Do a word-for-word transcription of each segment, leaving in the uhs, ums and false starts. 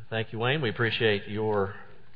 Thank you, Wayne. We appreciate your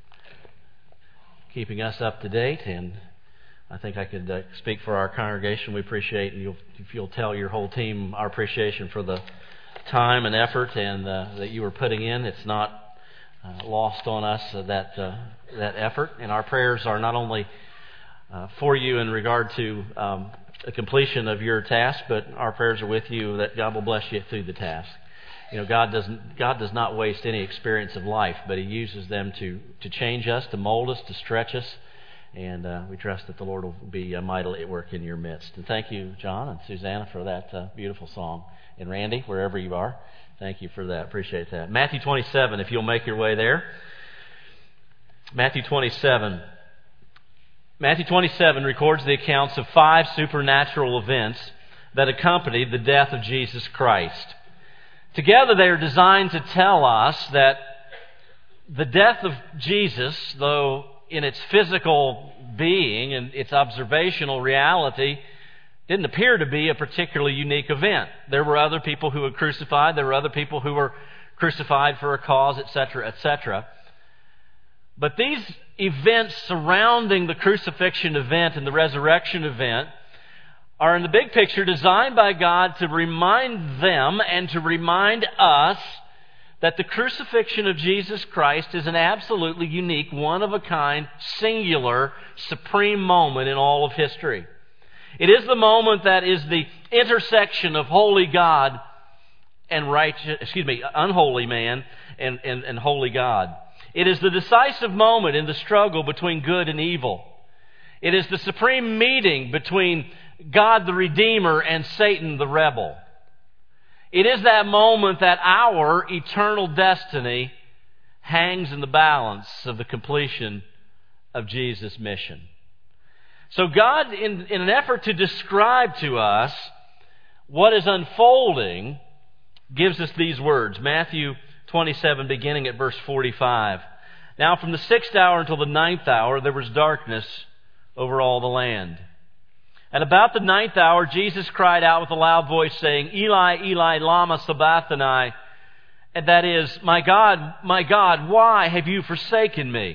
keeping us up to date, and I think I could uh, speak for our congregation. We appreciate, and you'll, if you'll tell your whole team our appreciation for the time and effort and uh, that you were putting in. It's not uh, lost on us uh, that uh, that effort, and our prayers are not only uh, for you in regard to um, the completion of your task, but our prayers are with you that God will bless you through the task. You know, God doesn't. God does not waste any experience of life, but He uses them to to change us, to mold us, to stretch us, and uh, we trust that the Lord will be uh, mightily at work in your midst. And thank you, John and Susanna, for that uh, beautiful song, and Randy, wherever you are, thank you for that. Appreciate that. Matthew twenty-seven, if you'll make your way there. Matthew twenty-seven. Matthew twenty-seven records the accounts of five supernatural events that accompanied the death of Jesus Christ. Together they are designed to tell us that the death of Jesus, though in its physical being and its observational reality, didn't appear to be a particularly unique event. There were other people who were crucified. There were other people who were crucified for a cause, et cetera, et cetera. But these events surrounding the crucifixion event and the resurrection event are in the big picture designed by God to remind them and to remind us that the crucifixion of Jesus Christ is an absolutely unique, one-of-a-kind, singular, supreme moment in all of history. It is the moment that is the intersection of holy God and righteous, excuse me, unholy man and, and, and holy God. It is the decisive moment in the struggle between good and evil. It is the supreme meeting between God the Redeemer and Satan the rebel. It is that moment that our eternal destiny hangs in the balance of the completion of Jesus' mission. So God, in, in an effort to describe to us what is unfolding, gives us these words. Matthew twenty-seven, beginning at verse forty-five. Now from the sixth hour until the ninth hour, there was darkness over all the land. And about the ninth hour, Jesus cried out with a loud voice, saying, Eli, Eli, lama sabachthani. And that is, My God, my God, why have you forsaken me?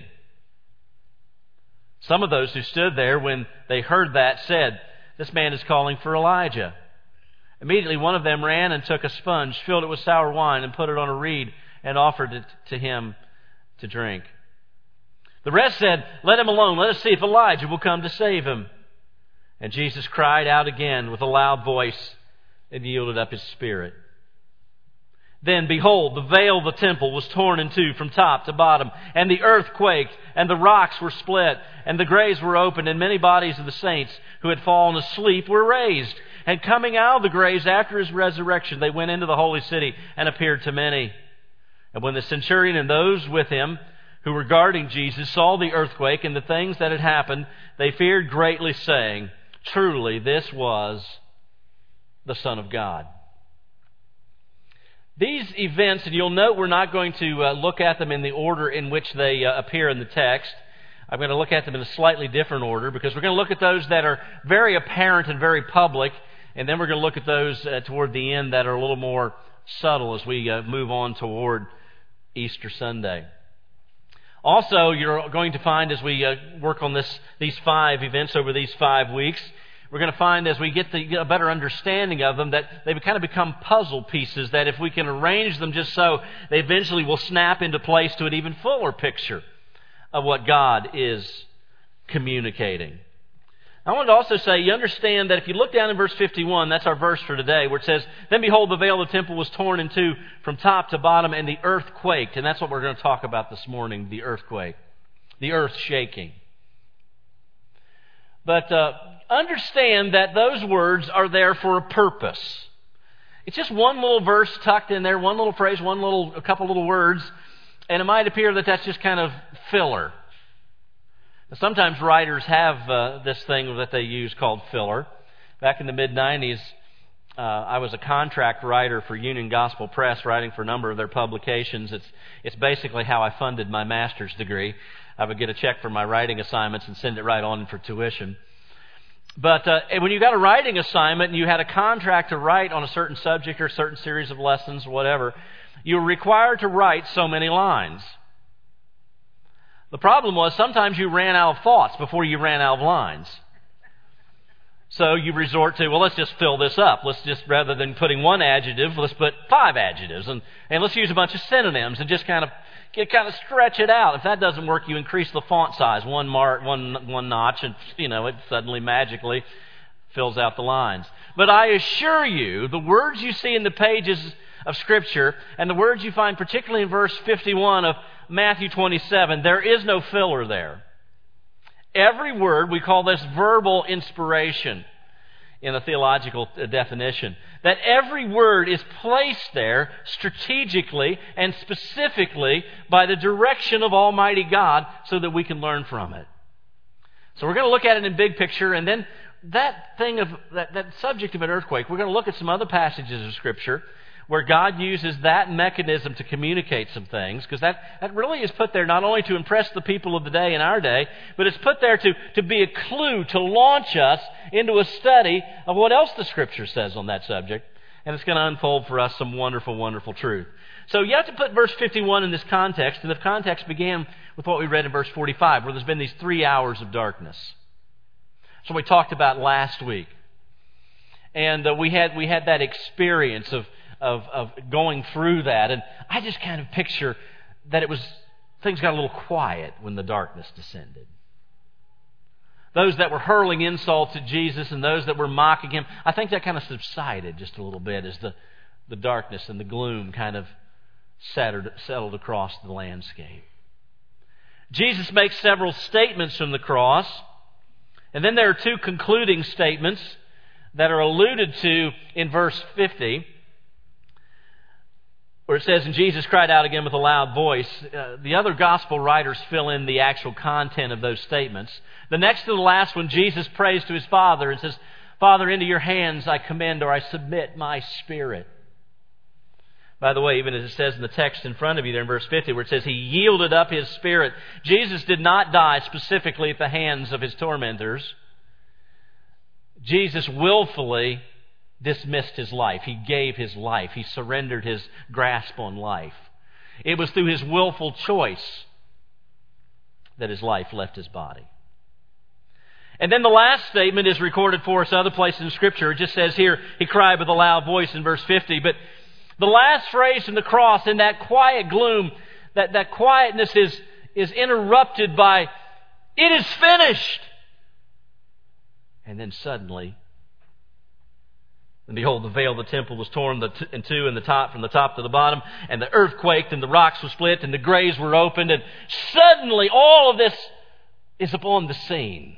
Some of those who stood there when they heard that said, This man is calling for Elijah. Immediately one of them ran and took a sponge, filled it with sour wine, and put it on a reed, and offered it to him to drink. The rest said, Let him alone. Let us see if Elijah will come to save him. And Jesus cried out again with a loud voice and yielded up his spirit. Then, behold, the veil of the temple was torn in two from top to bottom, and the earth quaked, and the rocks were split, and the graves were opened, and many bodies of the saints who had fallen asleep were raised. And coming out of the graves after his resurrection, they went into the holy city and appeared to many. And when the centurion and those with him who were guarding Jesus saw the earthquake and the things that had happened, they feared greatly, saying, Truly, this was the Son of God. These events, and you'll note we're not going to uh, look at them in the order in which they uh, appear in the text. I'm going to look at them in a slightly different order because we're going to look at those that are very apparent and very public, and then we're going to look at those uh, toward the end that are a little more subtle as we uh, move on toward Easter Sunday. Also, you're going to find as we uh, work on this, these five events over these five weeks, we're going to find as we get, the, get a better understanding of them that they kind of become puzzle pieces that if we can arrange them just so, they eventually will snap into place to an even fuller picture of what God is communicating. I want to also say, you understand that if you look down in verse fifty-one, that's our verse for today, where it says, Then behold, the veil of the temple was torn in two from top to bottom, and the earth quaked. And that's what we're going to talk about this morning, the earthquake, the earth shaking. But uh, understand that those words are there for a purpose. It's just one little verse tucked in there, one little phrase, one little, a couple little words, and it might appear that that's just kind of filler. Sometimes writers have uh, this thing that they use called filler. Back in the mid nineties, uh, I was a contract writer for Union Gospel Press, writing for a number of their publications. It's it's basically how I funded my master's degree. I would get a check for my writing assignments and send it right on for tuition. But uh, when you got a writing assignment and you had a contract to write on a certain subject or a certain series of lessons, whatever, you were required to write so many lines. The problem was sometimes you ran out of thoughts before you ran out of lines. So you resort to, well, let's just fill this up. Let's just, rather than putting one adjective, let's put five adjectives. And, and let's use a bunch of synonyms and just kind of get, kind of stretch it out. If that doesn't work, you increase the font size one mark, one, one notch, and, you know, it suddenly magically fills out the lines. But I assure you, the words you see in the pages of Scripture and the words you find particularly in verse fifty-one of Matthew twenty-seven, there is no filler there. Every word, we call this verbal inspiration in a theological definition, that every word is placed there strategically and specifically by the direction of Almighty God so that we can learn from it. So we're going to look at it in big picture, and then that thing of that, that subject of an earthquake, we're going to look at some other passages of Scripture where God uses that mechanism to communicate some things, because that, that really is put there not only to impress the people of the day in our day, but it's put there to, to be a clue, to launch us into a study of what else the Scripture says on that subject, and it's going to unfold for us some wonderful, wonderful truth. So you have to put verse fifty-one in this context, and the context began with what we read in verse forty-five, where there's been these three hours of darkness. So we talked about last week. And uh, we had we had that experience of Of, of going through that. And I just kind of picture that it was, things got a little quiet when the darkness descended. Those that were hurling insults at Jesus and those that were mocking Him, I think that kind of subsided just a little bit as the, the darkness and the gloom kind of settled, settled across the landscape. Jesus makes several statements from the cross, and then there are two concluding statements that are alluded to in verse fifty. Where it says, and Jesus cried out again with a loud voice. Uh, the other gospel writers fill in the actual content of those statements. The next to the last one, Jesus prays to His Father and says, Father, into your hands I commend, or I submit my spirit. By the way, even as it says in the text in front of you there in verse fifty, where it says He yielded up His spirit. Jesus did not die specifically at the hands of His tormentors. Jesus willfully dismissed His life. He gave His life. He surrendered His grasp on life. It was through His willful choice that His life left His body. And then the last statement is recorded for us other places in Scripture. It just says here, He cried with a loud voice in verse fifty. But the last phrase from the cross, in that quiet gloom, that, that quietness is, is interrupted by, it is finished. And then suddenly, and behold, the veil of the temple was torn in two in the top, from the top to the bottom, and the earth quaked, and the rocks were split, and the graves were opened, and suddenly all of this is upon the scene.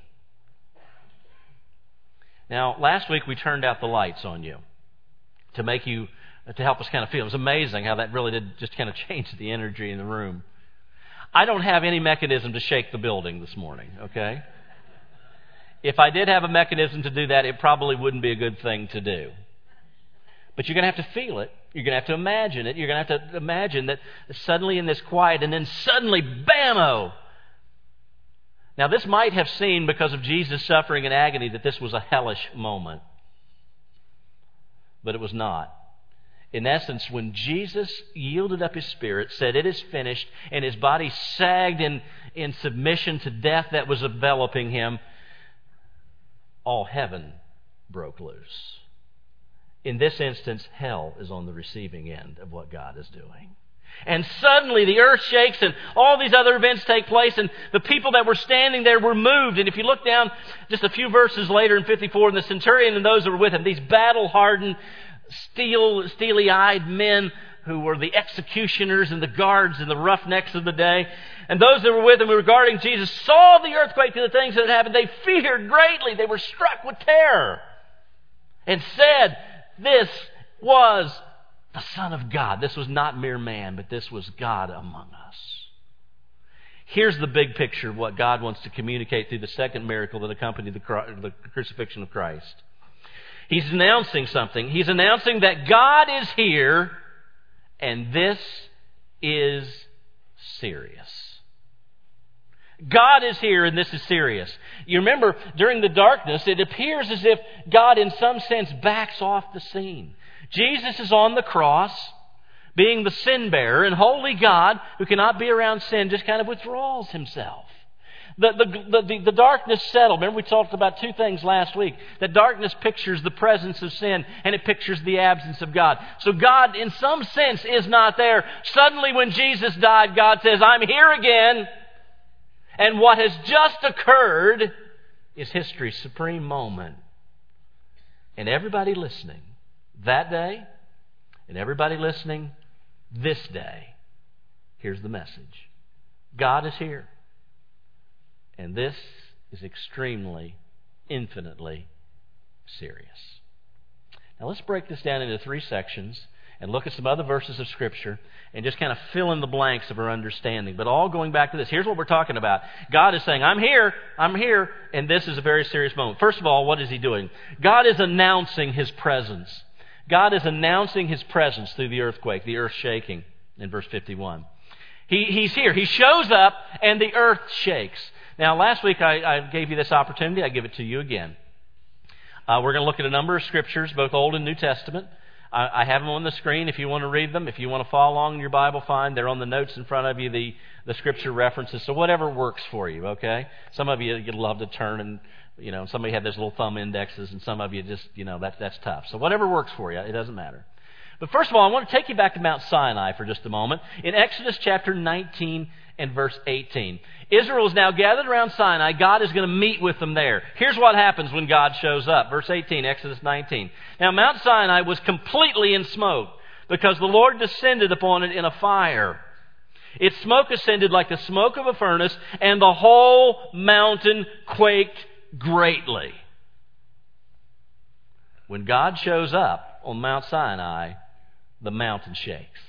Now, last week we turned out the lights on you to make you, to help us kind of feel. It was amazing how that really did just kind of change the energy in the room. I don't have any mechanism to shake the building this morning, okay? If I did have a mechanism to do that, it probably wouldn't be a good thing to do. But you're going to have to feel it. You're going to have to imagine it. You're going to have to imagine that suddenly in this quiet, and then suddenly, bam-o! Now, this might have seemed, because of Jesus' suffering and agony, that this was a hellish moment. But it was not. In essence, when Jesus yielded up His spirit, said, it is finished, and His body sagged in, in submission to death that was enveloping Him, all heaven broke loose. In this instance, hell is on the receiving end of what God is doing. And suddenly the earth shakes and all these other events take place, and the people that were standing there were moved. And if you look down just a few verses later in fifty-four, and the centurion and those who were with him, these battle-hardened, steel, steely-eyed men who were the executioners and the guards and the roughnecks of the day, and those that were with him regarding Jesus saw the earthquake and the things that had happened. They feared greatly. They were struck with terror and said, this was the Son of God. This was not mere man, but this was God among us. Here's the big picture of what God wants to communicate through the second miracle that accompanied the crucifixion of Christ. He's announcing something. He's announcing that God is here, and this is serious. God is here, and this is serious. You remember, during the darkness, it appears as if God, in some sense, backs off the scene. Jesus is on the cross, being the sin bearer, and holy God, who cannot be around sin, just kind of withdraws himself. The, the, the, the darkness settled. Remember we talked about two things last week. That darkness pictures the presence of sin, and it pictures the absence of God. So God, in some sense, is not there. Suddenly when Jesus died, God says, I'm here again. And what has just occurred is history's supreme moment. And everybody listening that day, and everybody listening this day, here's the message. God is here. And this is extremely, infinitely serious. Now let's break this down into three sections and look at some other verses of Scripture and just kind of fill in the blanks of our understanding. But all going back to this. Here's what we're talking about. God is saying, I'm here, I'm here, and this is a very serious moment. First of all, what is He doing? God is announcing His presence. God is announcing His presence through the earthquake, the earth shaking in verse fifty-one. He, he's here. He shows up and the earth shakes. Now, last week I, I gave you this opportunity. I give it to you again. Uh, we're going to look at a number of Scriptures, both Old and New Testament. I, I have them on the screen if you want to read them. If you want to follow along in your Bible, fine. They're on the notes in front of you, the, the Scripture references. So whatever works for you, okay? Some of you, you'd love to turn and, you know, somebody had those little thumb indexes, and some of you just, you know, that, that's tough. So whatever works for you, it doesn't matter. But first of all, I want to take you back to Mount Sinai for just a moment. In Exodus chapter nineteen and verse eighteen. Israel is now gathered around Sinai. God is going to meet with them there. Here's what happens when God shows up. Verse eighteen, Exodus nineteen. Now Mount Sinai was completely in smoke because the Lord descended upon it in a fire. Its smoke ascended like the smoke of a furnace, and the whole mountain quaked greatly. When God shows up on Mount Sinai, the mountain shakes.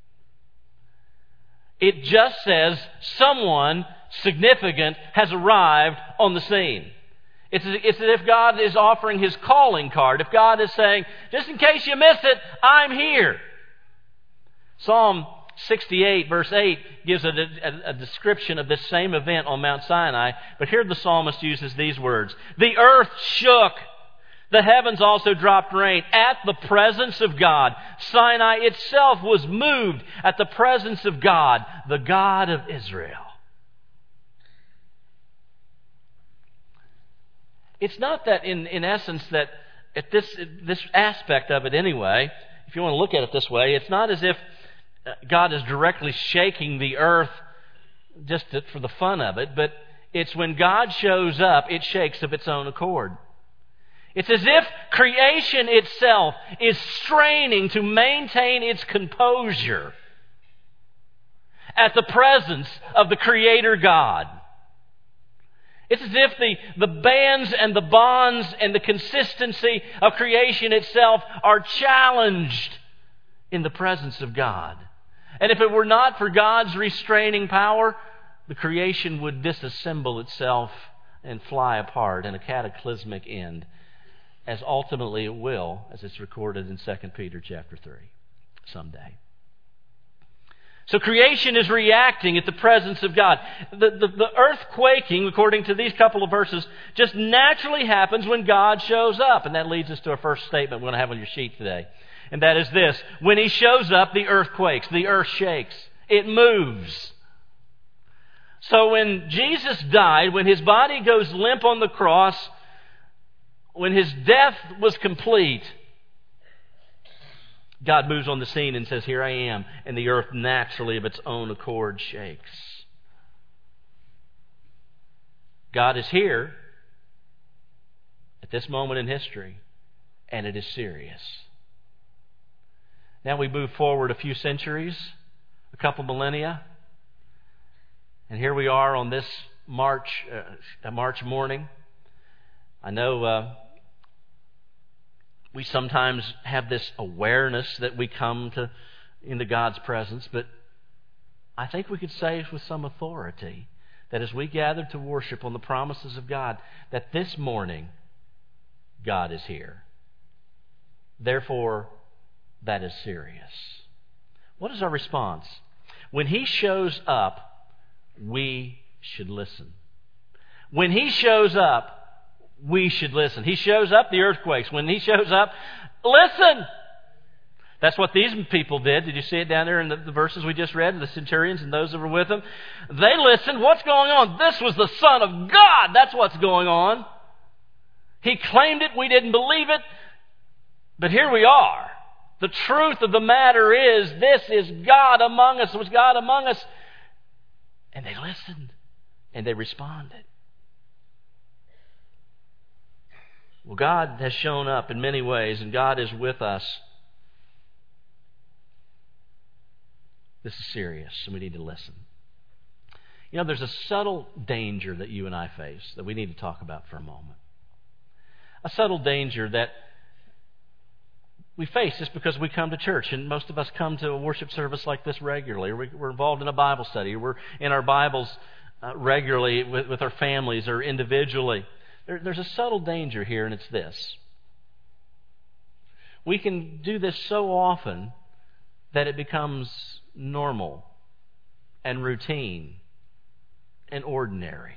It just says someone significant has arrived on the scene. It's, it's as if God is offering His calling card. If God is saying, just in case you miss it, I'm here. Psalm sixty-eight, verse eight, gives a, a, a description of this same event on Mount Sinai. But here the psalmist uses these words. The earth shook. The heavens also dropped rain at the presence of God. Sinai itself was moved at the presence of God, the God of Israel. It's not that in, in essence that at this, this aspect of it anyway, if you want to look at it this way, it's not as if God is directly shaking the earth just to, for the fun of it, but it's when God shows up, it shakes of its own accord. It's as if creation itself is straining to maintain its composure at the presence of the Creator God. It's as if the, the bands and the bonds and the consistency of creation itself are challenged in the presence of God. And if it were not for God's restraining power, the creation would disassemble itself and fly apart in a cataclysmic end, as ultimately it will, as it's recorded in Second Peter chapter three, someday. So creation is reacting at the presence of God. The, the, the earth quaking, according to these couple of verses, just naturally happens when God shows up. And that leads us to our first statement we're going to have on your sheet today. And that is this. When He shows up, the earth quakes. The earth shakes. It moves. So when Jesus died, when His body goes limp on the cross, when His death was complete, God moves on the scene and says, here I am. And the earth naturally of its own accord shakes. God is here at this moment in history, and it is serious. Now we move forward a few centuries, a couple millennia, and here we are on this March, uh, a March morning. I know uh, we sometimes have this awareness that we come to into God's presence, but I think we could say with some authority that as we gather to worship on the promises of God, that this morning God is here. Therefore, that is serious. What is our response? When He shows up, we should listen. When He shows up, we should listen. He shows up, the earthquakes. When He shows up, listen. That's what these people did. Did you see it down there in the, the verses we just read? The centurions and those that were with them. They listened. What's going on? This was the Son of God. That's what's going on. He claimed it. We didn't believe it. But here we are. The truth of the matter is, this is God among us. It was God among us. And they listened. And they responded. Well, God has shown up in many ways, and God is with us. This is serious, and we need to listen. You know, there's a subtle danger that you and I face that we need to talk about for a moment. A subtle danger that we face just because we come to church, and most of us come to a worship service like this regularly, or we're involved in a Bible study, or we're in our Bibles uh, regularly with, with our families or individually. There, there's a subtle danger here, and it's this. We can do this so often that it becomes normal and routine and ordinary.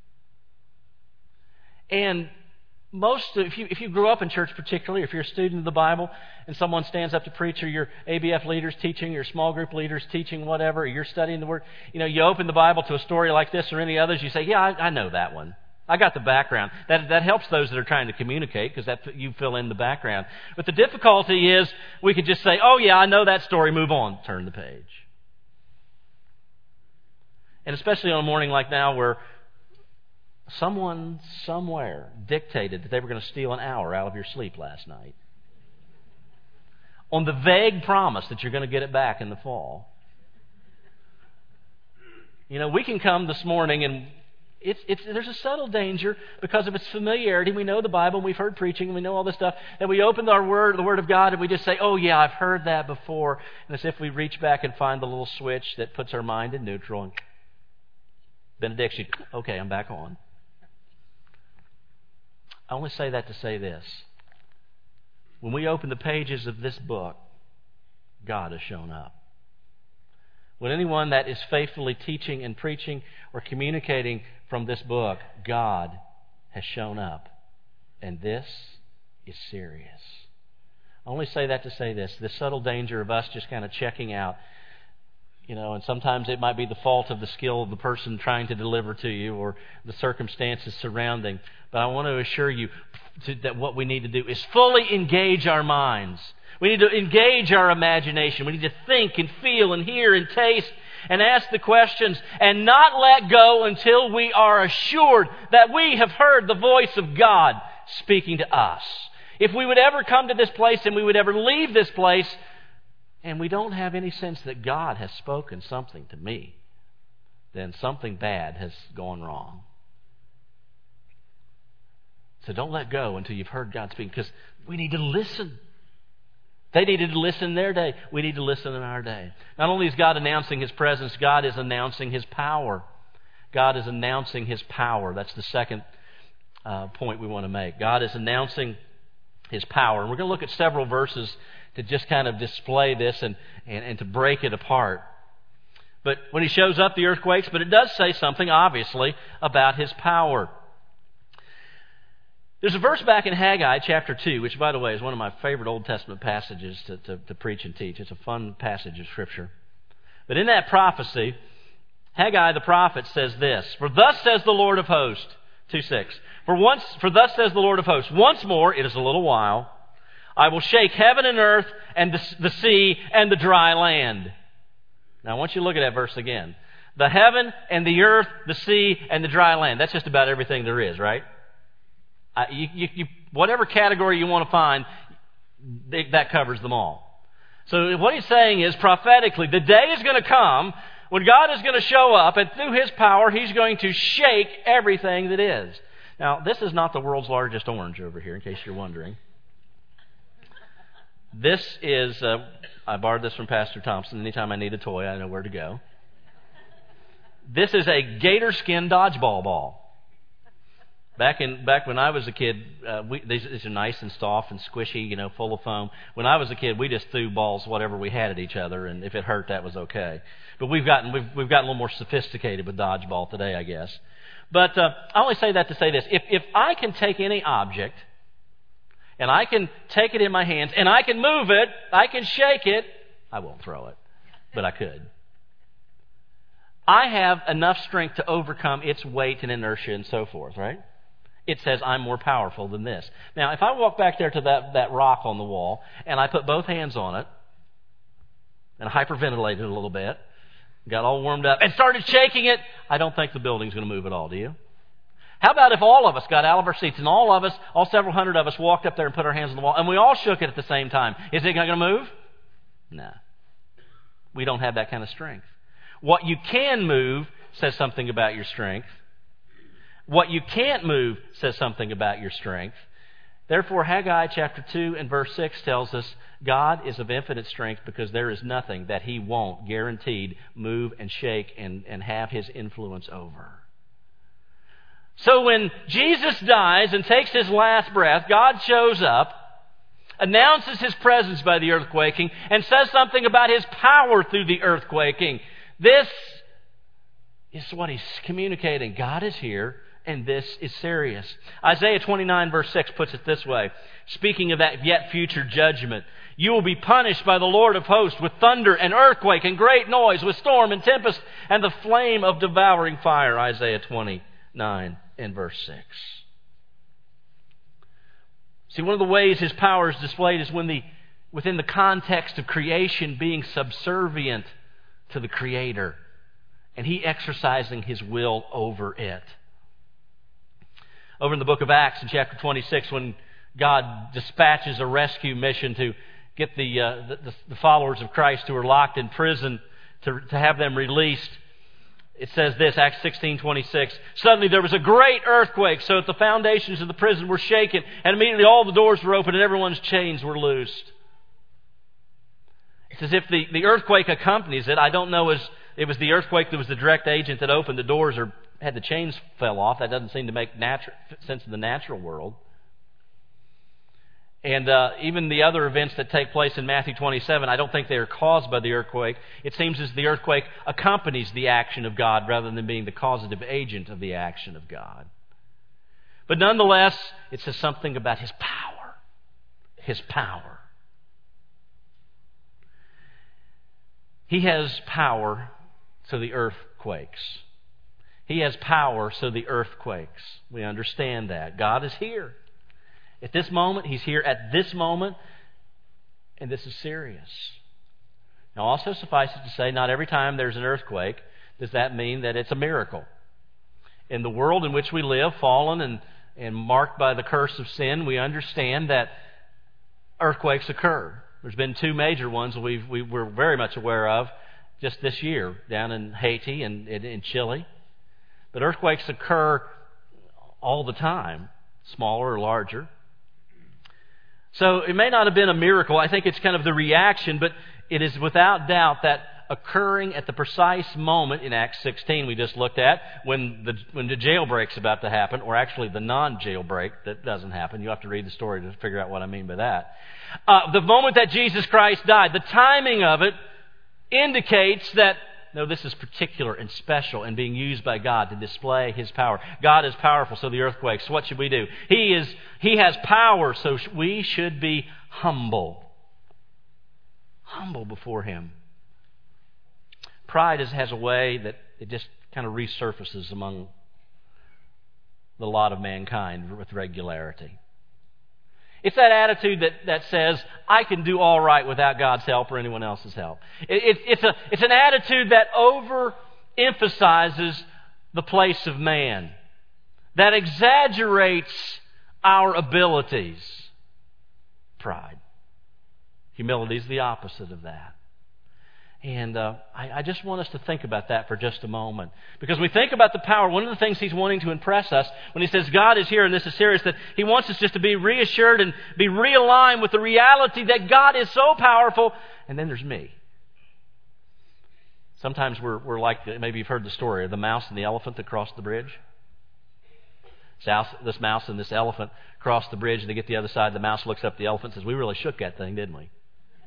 And most, if you if you grew up in church particularly, if you're a student of the Bible and someone stands up to preach, or your A B F leaders teaching, your small group leaders teaching, whatever, or you're studying the Word, you know, you open the Bible to a story like this or any others, you say, yeah, I, I know that one. I got the background. That that helps those that are trying to communicate, because that you fill in the background. But the difficulty is we could just say, oh yeah, I know that story, move on, turn the page. And especially on a morning like now where someone somewhere dictated that they were going to steal an hour out of your sleep last night, on the vague promise that you're going to get it back in the fall. You know, we can come this morning and It's, it's, there's a subtle danger because of its familiarity. We know the Bible, and we've heard preaching, and we know all this stuff, that we open our Word, the Word of God, and we just say, oh yeah, I've heard that before. And as if we reach back and find the little switch that puts our mind in neutral, and benediction, okay, I'm back on. I only say that to say this. When we open the pages of this book, God has shown up. When anyone that is faithfully teaching and preaching or communicating from this book, God has shown up. And this is serious. I only say that to say this. The subtle danger of us just kind of checking out. You know, and sometimes it might be the fault of the skill of the person trying to deliver to you, or the circumstances surrounding. But I want to assure you to, that what we need to do is fully engage our minds. We need to engage our imagination. We need to think and feel and hear and taste and ask the questions, and not let go until we are assured that we have heard the voice of God speaking to us. If we would ever come to this place and we would ever leave this place and we don't have any sense that God has spoken something to me, then something bad has gone wrong. So don't let go until you've heard God speak, because we need to listen. They needed to listen in their day. We need to listen in our day. Not only is God announcing His presence, God is announcing His power. God is announcing His power. That's the second uh, point we want to make. God is announcing His power. And we're going to look at several verses to just kind of display this and, and, and to break it apart. But when He shows up, the earth quakes. But it does say something, obviously, about His power. There's a verse back in Haggai chapter two, which, by the way, is one of my favorite Old Testament passages to, to, to preach and teach. It's a fun passage of Scripture. But in that prophecy, Haggai the prophet says this: For thus says the Lord of hosts, two six, For once, for thus says the Lord of hosts, once more, it is a little while, I will shake heaven and earth and the, the sea and the dry land. Now I want you to look at that verse again. The heaven and the earth, the sea and the dry land. That's just about everything there is, right? Uh, you, you, you, whatever category you want to find, they, that covers them all. So what he's saying is, prophetically, the day is going to come when God is going to show up, and through His power, He's going to shake everything that is. Now, this is not the world's largest orange over here, in case you're wondering. This is, uh, I borrowed this from Pastor Thompson. Anytime I need a toy, I know where to go. This is a gator skin dodgeball ball. Back in back when I was a kid, uh, we, these, these are nice and soft and squishy, you know, full of foam. When I was a kid, we just threw balls, whatever we had, at each other, and if it hurt, that was okay. But we've gotten we've we've gotten a little more sophisticated with dodgeball today, I guess. But uh, I only say that to say this: if if I can take any object and I can take it in my hands, and I can move it, I can shake it, I won't throw it, but I could. I have enough strength to overcome its weight and inertia and so forth, right? It says I'm more powerful than this. Now, if I walk back there to that, that rock on the wall, and I put both hands on it, and hyperventilated a little bit, got all warmed up, and started shaking it, I don't think the building's going to move at all, do you? How about if all of us got out of our seats and all of us, all several hundred of us, walked up there and put our hands on the wall and we all shook it at the same time? Is it going to move? No. We don't have that kind of strength. What you can move says something about your strength. What you can't move says something about your strength. Therefore, Haggai chapter two and verse six tells us God is of infinite strength because there is nothing that He won't, guaranteed, move and shake and, and have His influence over. So when Jesus dies and takes His last breath, God shows up, announces His presence by the earthquaking, and says something about His power through the earthquaking. This is what He's communicating. God is here, and this is serious. Isaiah twenty-nine verse six puts it this way, speaking of that yet future judgment. You will be punished by the Lord of hosts with thunder and earthquake and great noise, with storm and tempest and the flame of devouring fire. Isaiah twenty-nine and verse six. See, one of the ways His power is displayed is when the within the context of creation being subservient to the Creator and He exercising His will over it. Over in the book of Acts in chapter twenty-six, when God dispatches a rescue mission to get the, uh, the, the followers of Christ who are locked in prison to, to have them released, it says this, Acts sixteen twenty-six, suddenly there was a great earthquake so that the foundations of the prison were shaken, and immediately all the doors were opened and everyone's chains were loosed. It's as if the, the earthquake accompanies it. I don't know as it was the earthquake that was the direct agent that opened the doors or had the chains fell off. That doesn't seem to make natural, sense in the natural world. And uh, even the other events that take place in Matthew twenty-seven, I don't think they are caused by the earthquake. It seems as the earthquake accompanies the action of God rather than being the causative agent of the action of God. But nonetheless, it says something about His power. His power. He has power so the earth quakes. He has power so the earth quakes. We understand that. God is here. At this moment, He's here at this moment, and this is serious. Now, also suffice it to say, not every time there's an earthquake does that mean that it's a miracle. In the world in which we live, fallen and, and marked by the curse of sin, we understand that earthquakes occur. There's been two major ones we've, we we're very much aware of just this year, down in Haiti and in Chile. But earthquakes occur all the time, smaller or larger. So it may not have been a miracle. I think it's kind of the reaction, but it is without doubt that occurring at the precise moment in Acts sixteen we just looked at, when the when the jailbreak's about to happen, or actually the non-jailbreak that doesn't happen. You have to read the story to figure out what I mean by that. Uh, the moment that Jesus Christ died, the timing of it indicates that, no, this is particular and special and being used by God to display His power. God is powerful, so the earth quakes. So what should we do? He is. He has power, so we should be humble. Humble before Him. Pride is, has a way that it just kind of resurfaces among the lot of mankind with regularity. It's that attitude that, that says, I can do all right without God's help or anyone else's help. It, it, it's, a, it's an attitude that overemphasizes the place of man, that exaggerates our abilities. Pride. Humility is the opposite of that. And uh, I, I just want us to think about that for just a moment. Because we think about the power, one of the things He's wanting to impress us when He says God is here and this is serious, that He wants us just to be reassured and be realigned with the reality that God is so powerful. And then there's me. Sometimes we're, we're like, maybe you've heard the story of the mouse and the elephant that crossed the bridge. This mouse and this elephant cross the bridge and they get to the other side. The mouse looks up at the elephant and says, we really shook that thing, didn't we?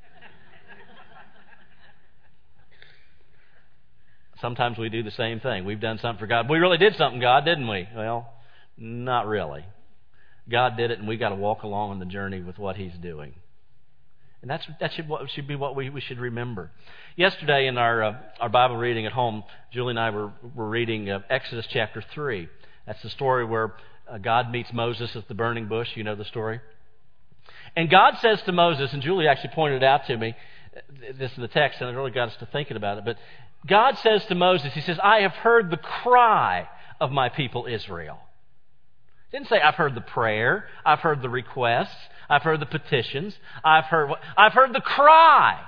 Sometimes we do the same thing. We've done something for God. We really did something, God, didn't we? Well, not really. God did it, and we've got to walk along on the journey with what He's doing. And that's that should, what, should be what we, we should remember. Yesterday in our uh, our Bible reading at home, Julie and I were, were reading uh, Exodus chapter three. That's the story where uh, God meets Moses at the burning bush. You know the story? And God says to Moses, and Julie actually pointed it out to me, this in the text, and it really got us to thinking about it, but God says to Moses, He says, I have heard the cry of my people Israel. He didn't say, I've heard the prayer, I've heard the requests, I've heard the petitions, I've heard what, I've heard the cry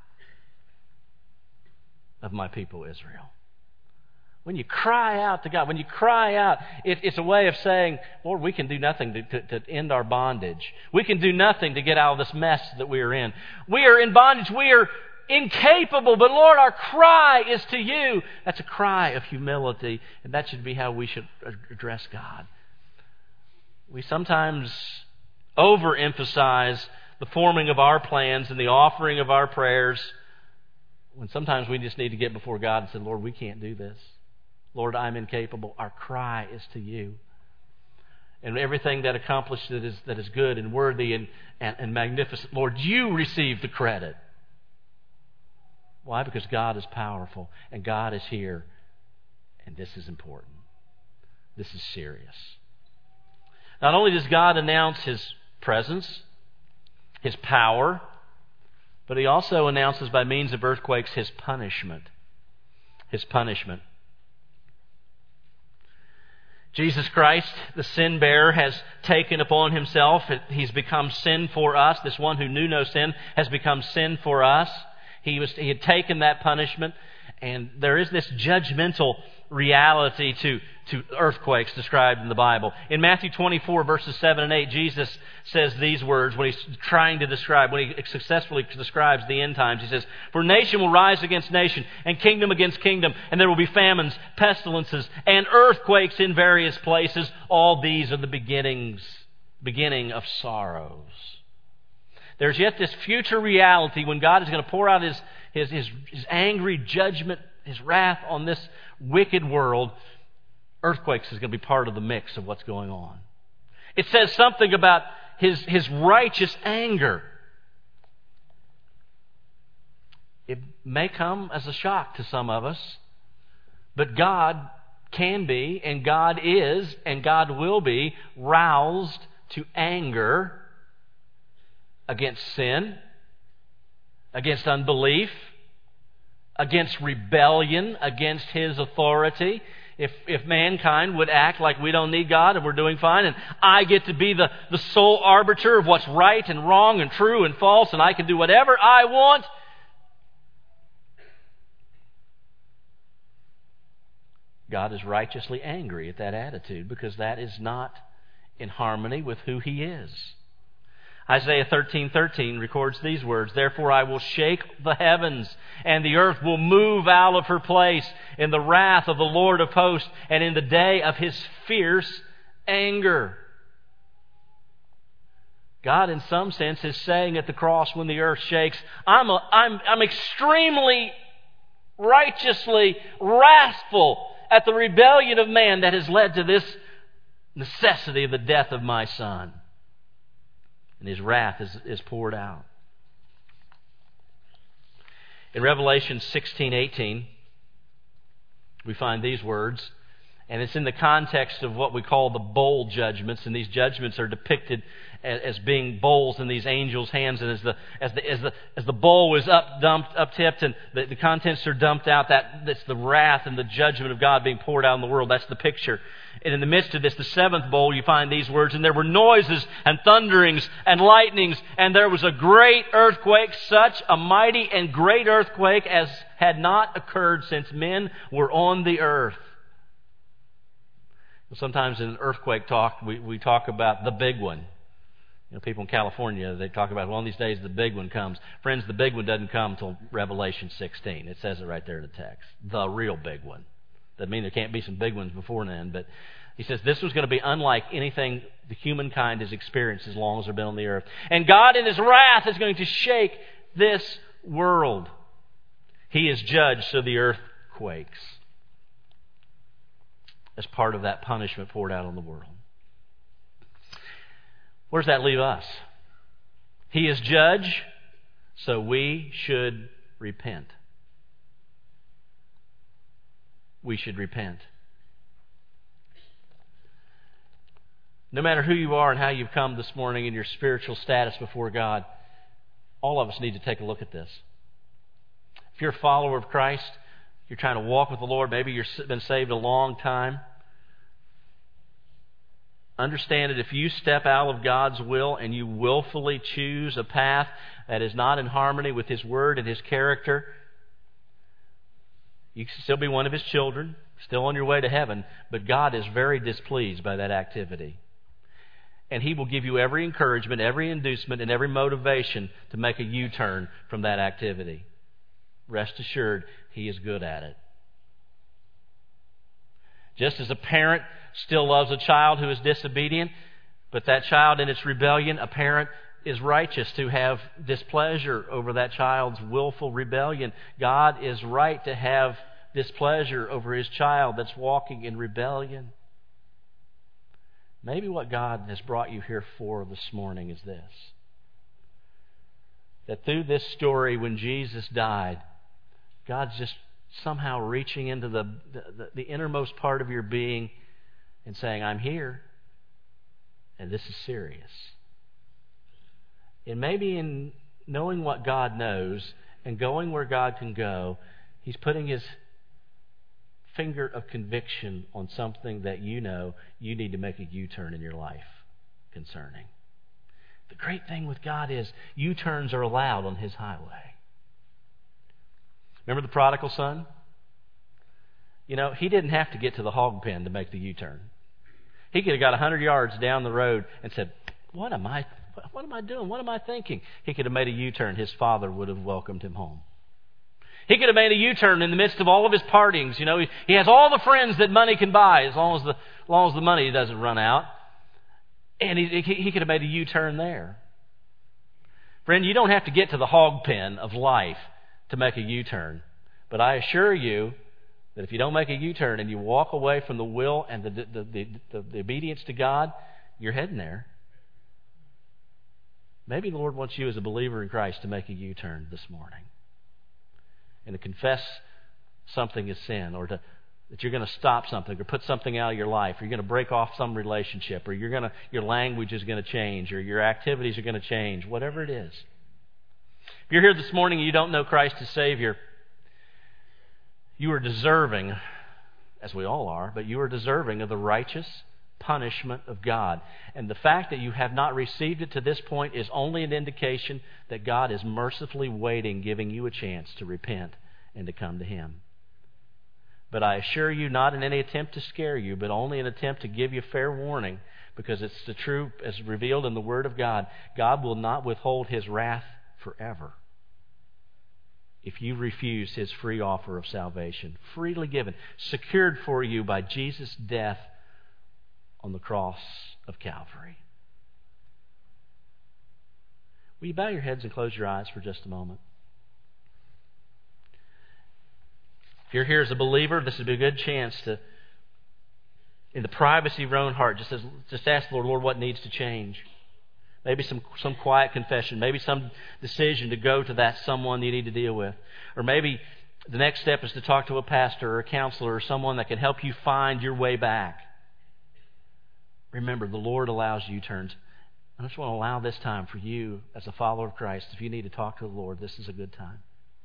of my people Israel. When you cry out to God, when you cry out, it, it's a way of saying, Lord, we can do nothing to, to, to end our bondage. We can do nothing to get out of this mess that we are in. We are in bondage. We are incapable, but Lord, our cry is to You. That's a cry of humility, and that should be how we should address God. We sometimes overemphasize the forming of our plans and the offering of our prayers, when sometimes we just need to get before God and say, Lord, we can't do this. Lord, I'm incapable. Our cry is to You. And everything that accomplished that is, that is good and worthy and, and, and magnificent, Lord, You receive the credit. Why? Because God is powerful and God is here. And this is important. This is serious. Not only does God announce His presence, His power, but He also announces by means of earthquakes His punishment. His punishment. Jesus Christ, the sin bearer, has taken upon Himself. He's become sin for us. This one who knew no sin has become sin for us. He was, he had taken that punishment. And there is this judgmental reality to, to earthquakes described in the Bible. In Matthew twenty-four, verses seven and eight, Jesus says these words when He's trying to describe, when He successfully describes the end times. He says, For nation will rise against nation, and kingdom against kingdom, and there will be famines, pestilences, and earthquakes in various places. All these are the beginnings, beginning of sorrows. There's yet this future reality when God is going to pour out His His, his, his angry judgment, His wrath on this wicked world. Earthquakes is going to be part of the mix of what's going on. It says something about His, his righteous anger. It may come as a shock to some of us, but God can be, and God is, and God will be roused to anger against sin, against unbelief, against rebellion, against His authority. If if mankind would act like we don't need God and we're doing fine, and I get to be the, the sole arbiter of what's right and wrong and true and false, and I can do whatever I want, God is righteously angry at that attitude, because that is not in harmony with who He is. Isaiah thirteen thirteen records these words, Therefore I will shake the heavens, and the earth will move out of her place in the wrath of the Lord of hosts, and in the day of His fierce anger. God, in some sense, is saying at the cross when the earth shakes, I'm, a, I'm, I'm extremely righteously wrathful at the rebellion of man that has led to this necessity of the death of my Son. And His wrath is, is poured out. In Revelation sixteen eighteen, we find these words, and it's in the context of what we call the bowl judgments, and these judgments are depicted as, as being bowls in these angels' hands, and as the as the as the as the bowl is up dumped, up tipped, and the, the contents are dumped out, that that's the wrath and the judgment of God being poured out in the world. That's the picture. And in the midst of this, the seventh bowl, you find these words, And there were noises and thunderings and lightnings, and there was a great earthquake, such a mighty and great earthquake as had not occurred since men were on the earth. Sometimes in earthquake talk, we, we talk about the big one. You know, people in California, they talk about, well, one of these days the big one comes. Friends, the big one doesn't come until Revelation sixteen. It says it right there in the text. The real big one. Doesn't mean there can't be some big ones before then, but He says this was going to be unlike anything the humankind has experienced as long as they've been on the earth. And God in His wrath is going to shake this world. He is judged, so the earth quakes as part of that punishment poured out on the world. Where does that leave us? He is judge, so we should repent. We should repent. No matter who you are and how you've come this morning in your spiritual status before God, all of us need to take a look at this. If you're a follower of Christ, you're trying to walk with the Lord, maybe you've been saved a long time, understand that if you step out of God's will and you willfully choose a path that is not in harmony with His Word and His character, you can still be one of His children, still on your way to heaven, but God is very displeased by that activity. And He will give you every encouragement, every inducement, and every motivation to make a U-turn from that activity. Rest assured, He is good at it. Just as a parent still loves a child who is disobedient, but that child in its rebellion, a parent is righteous to have displeasure over that child's willful rebellion. God is right to have displeasure over His child that's walking in rebellion. Maybe what God has brought you here for this morning is this: that through this story, when Jesus died, God's just somehow reaching into the, the, the innermost part of your being and saying, I'm here, and this is serious. And maybe in knowing what God knows and going where God can go, He's putting His finger of conviction on something that you know you need to make a U-turn in your life concerning. The great thing with God is U-turns are allowed on His highway. Remember the prodigal son? You know, he didn't have to get to the hog pen to make the U-turn. He could have got one hundred yards down the road and said, what am I, what am I doing? What am I thinking? He could have made a U-turn. His father would have welcomed him home. He could have made a U-turn in the midst of all of his partyings. You know, he, he has all the friends that money can buy as long as the, as long as the money doesn't run out. And he, he, he could have made a U-turn there. Friend, you don't have to get to the hog pen of life to make a U-turn. But I assure you that if you don't make a U-turn and you walk away from the will and the, the, the, the, the obedience to God, you're heading there. Maybe the Lord wants you as a believer in Christ to make a U-turn this morning and to confess something is sin, or to, that you're going to stop something or put something out of your life, or you're going to break off some relationship, or you're going to, your language is going to change, or your activities are going to change, whatever it is. If you're here this morning and you don't know Christ as Savior, you are deserving, as we all are, but you are deserving of the righteous punishment of God. And the fact that you have not received it to this point is only an indication that God is mercifully waiting, giving you a chance to repent and to come to Him. But I assure you, not in any attempt to scare you, but only an attempt to give you fair warning, because it's the truth as revealed in the Word of God. God will not withhold His wrath forever if you refuse His free offer of salvation, freely given, secured for you by Jesus' death on the cross of Calvary. Will you bow your heads and close your eyes for just a moment? If you're here as a believer, this would be a good chance to, in the privacy of your own heart, just, as, just ask the Lord, Lord, what needs to change? Maybe some, some quiet confession. Maybe some decision to go to that someone you need to deal with. Or maybe the next step is to talk to a pastor or a counselor or someone that can help you find your way back. Remember, the Lord allows U-turns. I just want to allow this time for you as a follower of Christ. If you need to talk to the Lord, this is a good time.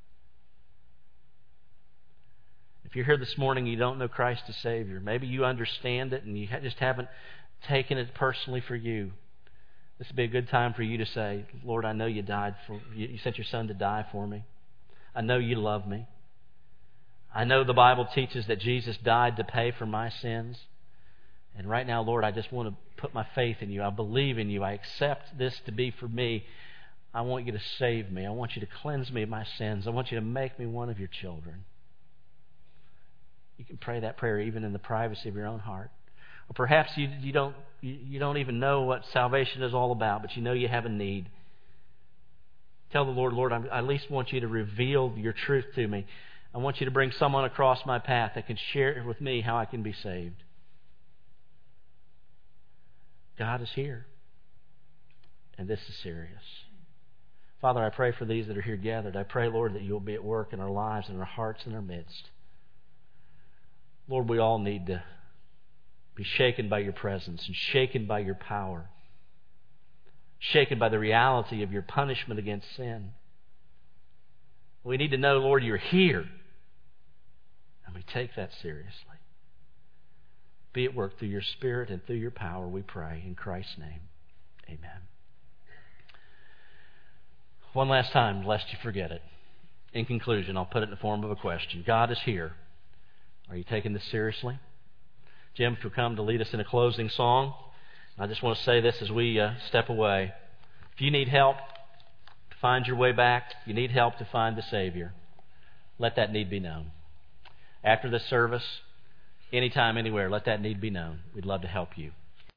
If you're here this morning and you don't know Christ as Savior, maybe you understand it and you just haven't taken it personally for you. This would be a good time for you to say, Lord, I know you died for you sent your Son to die for me. I know you love me. I know the Bible teaches that Jesus died to pay for my sins. And right now, Lord, I just want to put my faith in you. I believe in you. I accept this to be for me. I want you to save me. I want you to cleanse me of my sins. I want you to make me one of your children. You can pray that prayer even in the privacy of your own heart. Or perhaps you, you don't you, you don't even know what salvation is all about, but you know you have a need. Tell the Lord, Lord, I at least want you to reveal your truth to me. I want you to bring someone across my path that can share with me how I can be saved. God is here. And this is serious. Father, I pray for these that are here gathered. I pray, Lord, that you'll be at work in our lives, in our hearts, in our midst. Lord, we all need to be shaken by your presence and shaken by your power, shaken by the reality of your punishment against sin. We need to know, Lord, you're here, and we take that seriously. Be at work through your Spirit and through your power, we pray. In Christ's name, amen. One last time, lest you forget it. In conclusion, I'll put it in the form of a question. God is here. Are you taking this seriously? Jim, if you'll come to lead us in a closing song. I just want to say this as we uh, step away. If you need help to find your way back, you need help to find the Savior, let that need be known. After this service, anytime, anywhere, let that need be known. We'd love to help you.